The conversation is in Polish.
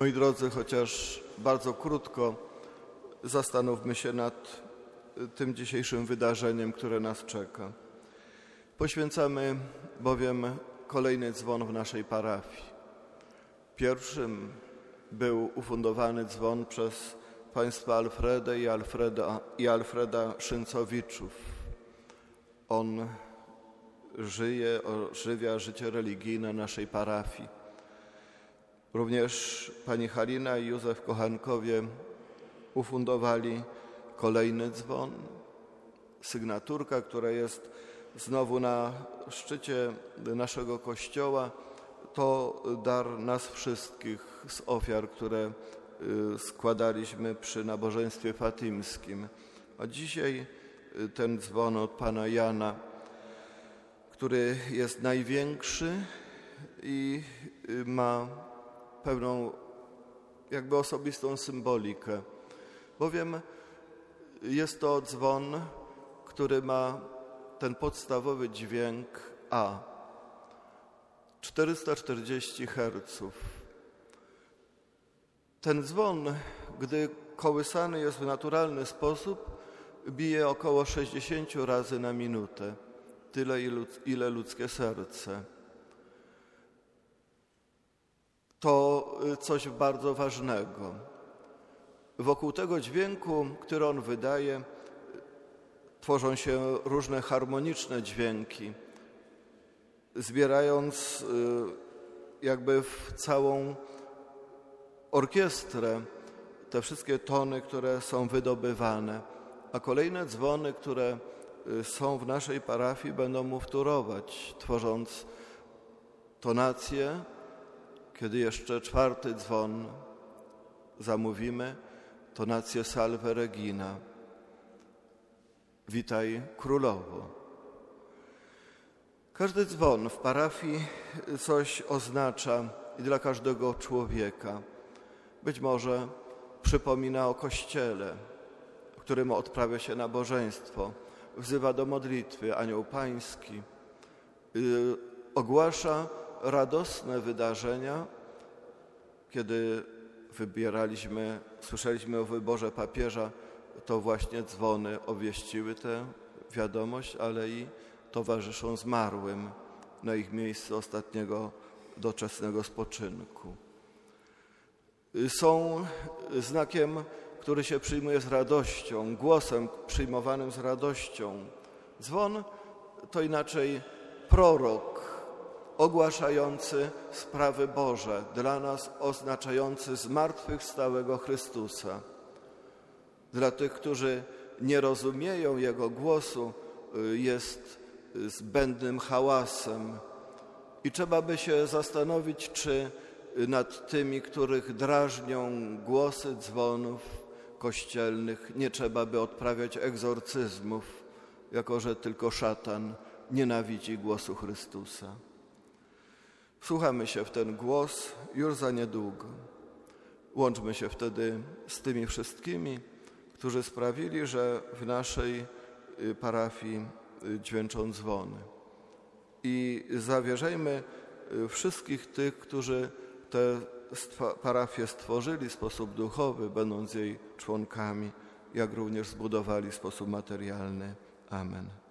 Moi drodzy, chociaż bardzo krótko, zastanówmy się nad tym dzisiejszym wydarzeniem, które nas czeka. Poświęcamy bowiem kolejny dzwon w naszej parafii. Pierwszym był ufundowany dzwon przez państwa Alfredę i Alfreda Szyncowiczów. On ożywia życie religijne naszej parafii. Również pani Halina i Józef Kochankowie ufundowali kolejny dzwon. Sygnaturka, która jest znowu na szczycie naszego kościoła, to dar nas wszystkich z ofiar, które składaliśmy przy nabożeństwie fatimskim. A dzisiaj ten dzwon od pana Jana, który jest największy i ma pewną jakby osobistą symbolikę, bowiem jest to dzwon, który ma ten podstawowy dźwięk A, 440 Hz. Ten dzwon, gdy kołysany jest w naturalny sposób, bije około 60 razy na minutę, tyle ile ludzkie serce. To coś bardzo ważnego. Wokół tego dźwięku, który on wydaje, tworzą się różne harmoniczne dźwięki, zbierając jakby w całą orkiestrę te wszystkie tony, które są wydobywane. A kolejne dzwony, które są w naszej parafii, będą mu wtórować, tworząc tonację. Kiedy jeszcze czwarty dzwon zamówimy, tonację Salve Regina. Witaj Królowo. Każdy dzwon w parafii coś oznacza i dla każdego człowieka. Być może przypomina o Kościele, w którym odprawia się nabożeństwo, wzywa do modlitwy Anioł Pański, ogłasza radosne wydarzenia. Kiedy słyszeliśmy o wyborze papieża, to właśnie dzwony obwieściły tę wiadomość, ale i towarzyszą zmarłym na ich miejscu ostatniego doczesnego spoczynku. Są znakiem, który się przyjmuje z radością, głosem przyjmowanym z radością. Dzwon to inaczej prorok ogłaszający sprawy Boże, dla nas oznaczający zmartwychwstałego Chrystusa. Dla tych, którzy nie rozumieją Jego głosu, jest zbędnym hałasem. I trzeba by się zastanowić, czy nad tymi, których drażnią głosy dzwonów kościelnych, nie trzeba by odprawiać egzorcyzmów, jako że tylko szatan nienawidzi głosu Chrystusa. Wsłuchamy się w ten głos już za niedługo. Łączmy się wtedy z tymi wszystkimi, którzy sprawili, że w naszej parafii dźwięczą dzwony. I zawierzajmy wszystkich tych, którzy tę parafię stworzyli w sposób duchowy, będąc jej członkami, jak również zbudowali w sposób materialny. Amen.